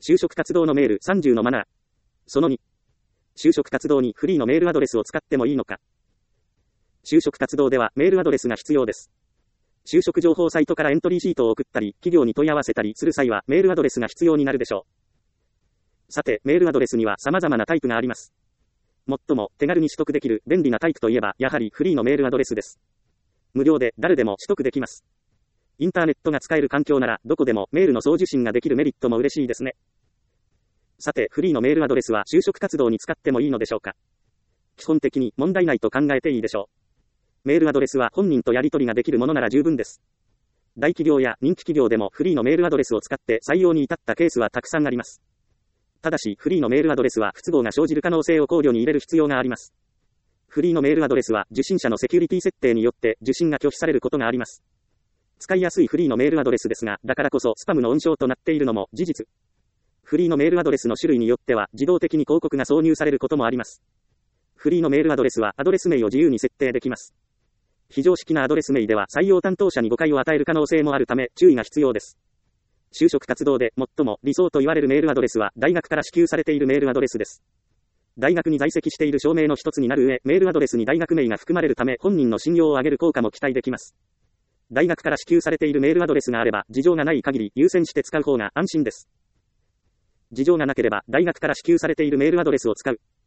就職活動のメール30のマナー。その2。就職活動にフリーのメールアドレスを使ってもいいのか。就職活動ではメールアドレスが必要です。就職情報サイトからエントリーシートを送ったり、企業に問い合わせたりする際はメールアドレスが必要になるでしょう。さて、メールアドレスには様々なタイプがあります。最も手軽に取得できる便利なタイプといえば、やはりフリーのメールアドレスです。無料で誰でも取得できます。インターネットが使える環境なら、どこでもメールの送受信ができるメリットも嬉しいですね。さて、フリーのメールアドレスは就職活動に使ってもいいのでしょうか。基本的に問題ないと考えていいでしょう。メールアドレスは本人とやり取りができるものなら十分です。大企業や人気企業でもフリーのメールアドレスを使って採用に至ったケースはたくさんあります。ただし、フリーのメールアドレスは不都合が生じる可能性を考慮に入れる必要があります。フリーのメールアドレスは受信者のセキュリティ設定によって受信が拒否されることがあります。使いやすいフリーのメールアドレスですが、だからこそスパムの温床となっているのも事実。フリーのメールアドレスの種類によっては自動的に広告が挿入されることもあります。フリーのメールアドレスはアドレス名を自由に設定できます。非常識なアドレス名では採用担当者に誤解を与える可能性もあるため注意が必要です。就職活動で最も理想と言われるメールアドレスは大学から支給されているメールアドレスです。大学に在籍している証明の一つになる上、メールアドレスに大学名が含まれるため本人の信用を上げる効果も期待できます。大学から支給されているメールアドレスがあれば事情がない限り優先して使う方が安心です。事情がなければ大学から支給されているメールアドレスを使う。